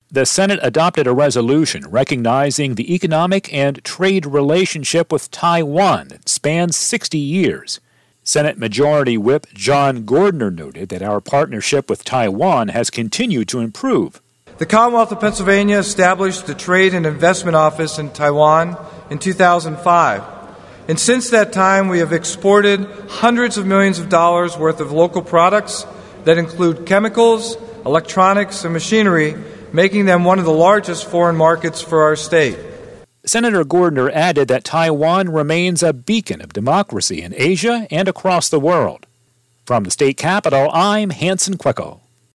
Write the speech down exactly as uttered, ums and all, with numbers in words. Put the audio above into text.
The Senate adopted a resolution recognizing the economic and trade relationship with Taiwan that spans sixty years. Senate Majority Whip John Gordner noted that our partnership with Taiwan has continued to improve. The Commonwealth of Pennsylvania established the Trade and Investment Office in Taiwan in two thousand five. And since that time, we have exported hundreds of millions of dollars worth of local products that include chemicals, electronics, and machinery, making them one of the largest foreign markets for our state. Senator Gordner added that Taiwan remains a beacon of democracy in Asia and across the world. From the state capitol, I'm Hanson Quecko.